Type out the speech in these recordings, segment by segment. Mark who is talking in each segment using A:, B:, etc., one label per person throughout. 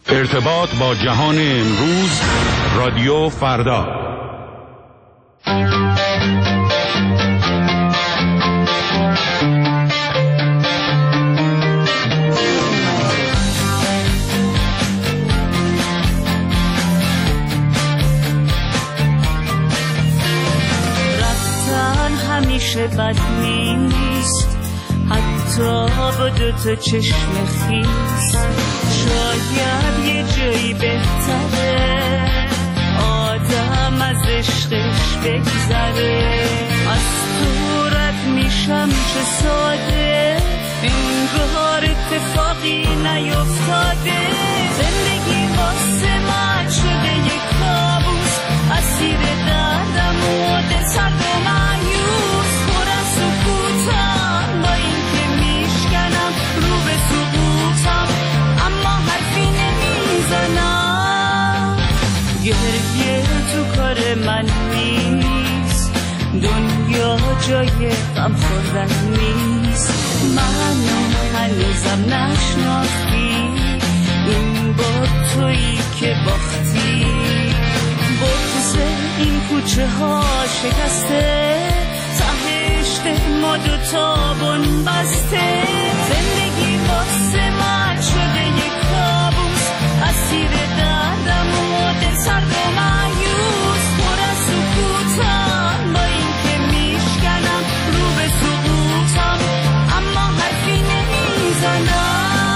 A: ارتباط با جهان امروز، رادیو فردا.
B: رفتن همیشه بد نیست، حتی با دوتا چشم خیس. شاید یه جایی بهتره آدم از عشقش بگذره. از تو رد میشم چه ساده، انگار اتفاقی نیفتاده. زندگی واسه من شده یک کابوس، اسیر دردم و دل سرد و مایوس. پر از سکوتم با این که میشکنم رو به سقوطم، اما حرفی نمیزنم. گریه تو کار من نیست، دنیا جای غم خوردن نیست. منو هنوزم نشناختی، این با تویی که باختی. بغض این کوچه ها شکسته، تهشت ما دوتا بن بسته. زندگی واسه من شده یک کابوس، اسیر دردم و دل سرد و مایوس. پر از سکوتم با این که میشکنم رو به سقوطم، اما حرفی نمیزنم.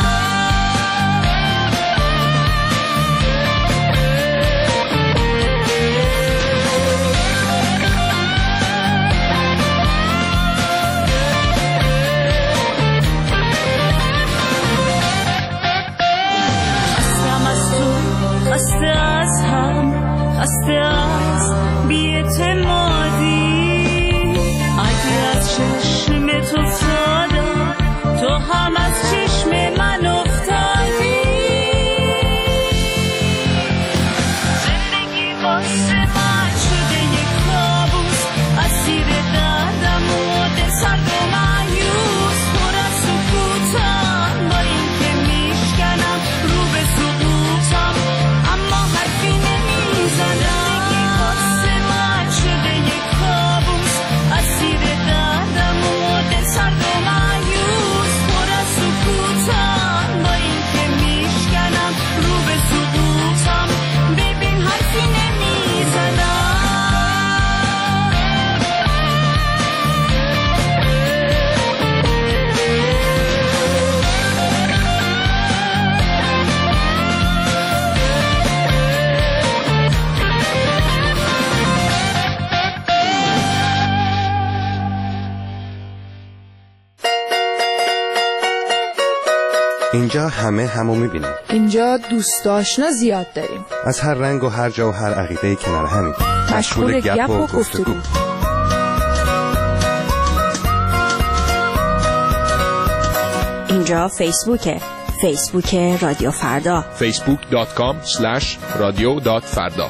B: خسته از هم، خسته از بی‌اعتمادی. اگه از چشم تو افتادم، تو هم از چشم من افتادی. زندگی واسه من شده یک کابوس، اسیر دردم و دل سرد و مایوس. پر از سکوتم با این که میشکنم رو به سقوطم، اما حرفی نمیزنم. زندگی واسه من شده یک کابوس، اسیر دردم و دل سرد و مایوس. پر از سکوتم با این که میشکنم رو به سقوطم، ببین حرفی نمیزنم.
C: اینجا همه همو میبینیم.
D: اینجا دوست آشنا زیاد داریم،
C: از هر رنگ و هر جا و هر عقیده کنار همیم.
D: مشغول گپ و گفتگو.
E: اینجا فیسبوک رادیو فردا،
F: facebook.com/radio.farda.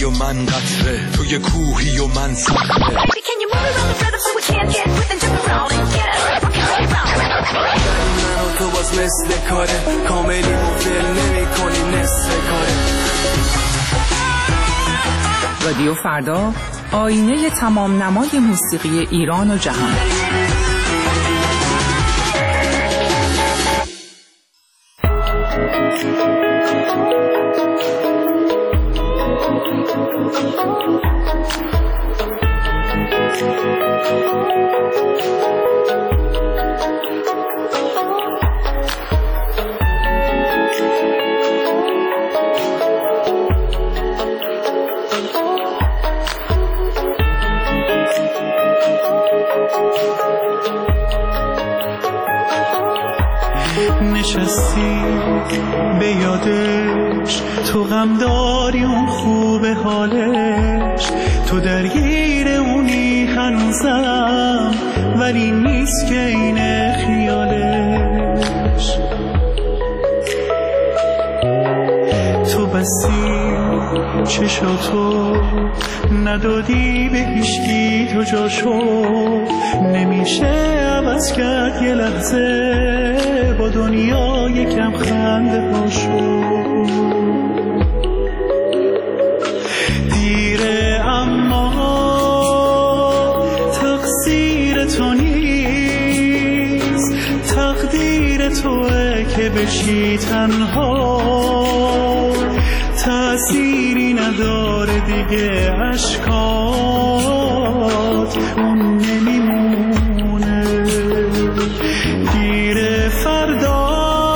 F: و من قطره، توی کوهی و من صخره. من و تو باز مثل کاره، کاملی مفل نمی کنی نصف کاره.
G: رادیو فردا، آینه تمام نمای موسیقی ایران و جهان.
H: نشستی به یادش، تو غم داری اون خوب حالش، تو درگیر اونی هنوزم ولی نیست که اینه خیالش. تو بستی چشاتو ندادی به هیچکی تو جاشو، نمیشه عوض کرد یه لحظه با دنیا یکم خنده هاشو. دیره اما تقصیر تو نیست، تقدیر توه که بشی تنها، تأثیری نداره دیگه عشقات اون نمیمونه. گیر فردا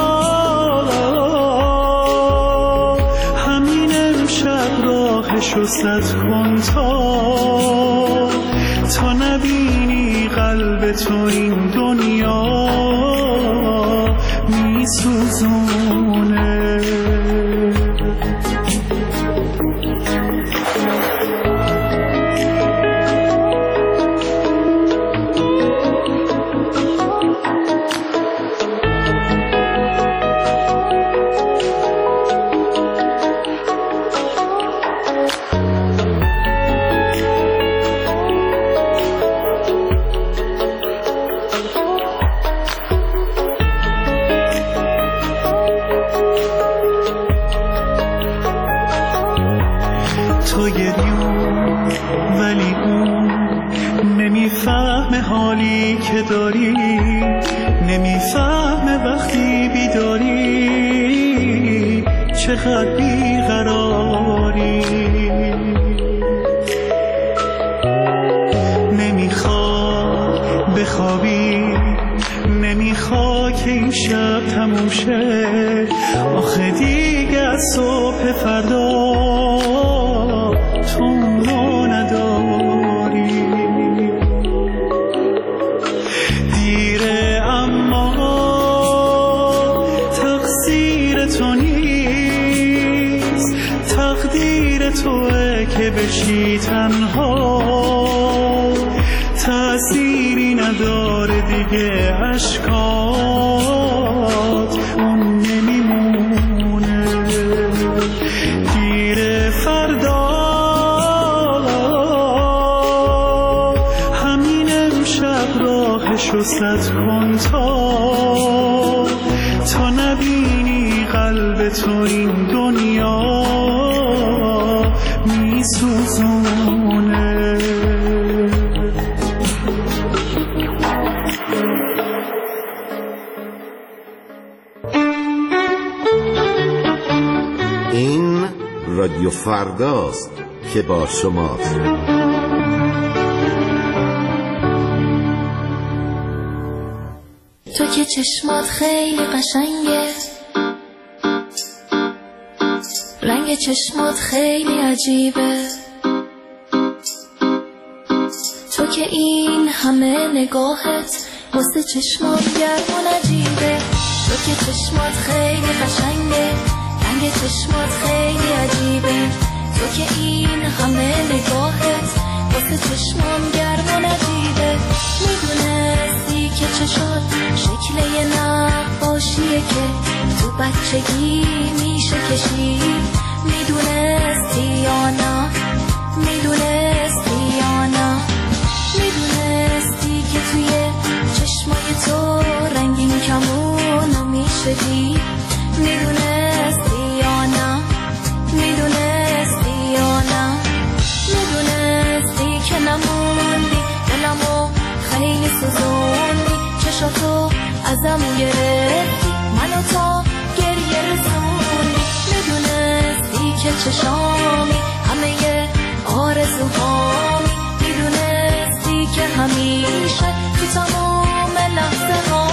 H: همین امشب راهشو سد کن تا نبینی قلب تو این دنیا میسوزونه. تو گریون ولی اون نمیفهمه حالی که داری، نمیفهمه وقتی بیداری چقدر بیقراری. نمیخواد بخوابی، نمیخواد که این شب تموم شه، آخه دیگه از صبح فردا تو اونو نداری. دیره اما تقصیر تو نیست، تقدیر توه که بشی تنها، تأثیری نداره دیگه عشقات اون نمیمونه. گیر فردا همین امشب راهشو سد کن تا نبینی قلب تو این دنیا میسوزونه.
I: این رادیو فرداست که با شماست.
J: تو که چشمات خیلی قشنگه، رنگ چشمات خیلی عجیبه، تو که این همه نگاهت واسه چشمات گرم و نجیبه. تو که چشمات خیلی قشنگه، رنگ چشمات خیلی عجیبه، تو که این همه نگاهت واسه چشمام گرم و نجیبه. میدونستی که چشات شکل یه نقاشیه که تو بچگی میشه کشید، میدونستی یا نه، میدونستی یا نه، میدونستی که توی چشمای تو رنگین کمونو میشدی، میدونستی یا نه، میدونستی یا نه، میدونستی که نموندی دلمو خیلی سوزوندی، چشاتو ازم گرفتی منو تا گریه رسوندی، میدونستی که چشامی همه آرزوهامی، میدونستی که همیشه تو تمام لحظه ها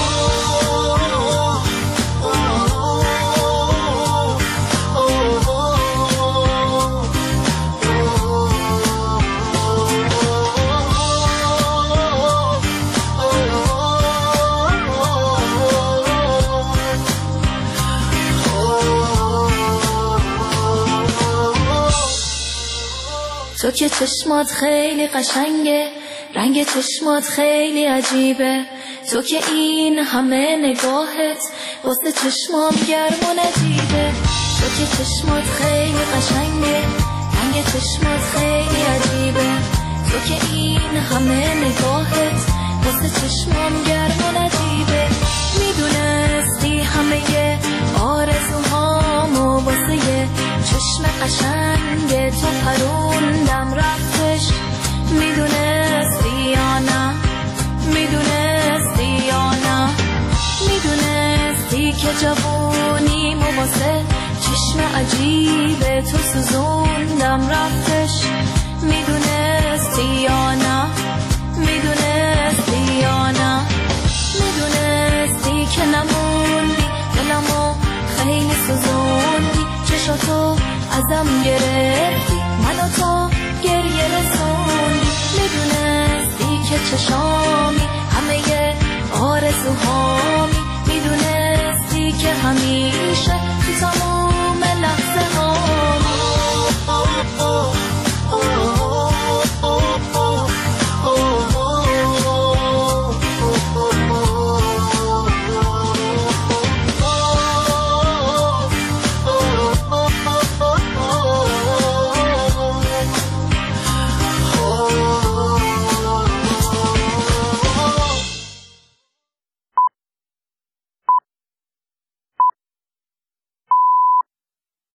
J: تو که چشمات خیلی قشنگه، رنگ چشمات خیلی عجیبه، تو که این همه نگاهت واسه چشمام گرم و نجیبه، تو که چشمات خیلی قشنگه، رنگ چشمات خیلی عجیبه، تو که این همه نگاهت واسه چشمام گرم و نجیبه، میدونستی همه آرزوهامو واسه چشم قشنگ تو پروندم رفتش، میدونستی یا نه، میدونستی یا نه، میدونستی که جوونیمو واسه چشم عجیب تو سوزوندم رفتش، میدونستی یا نه، میدونستی یا نه، میدونستی که نموندی دلمو خیلی سوزوندی، چشاتو ازم گرفتی منو تا گریه رسوندی، میدونستی که چشامی همه آرزوهامی، میدونستی که همیشه تو تمام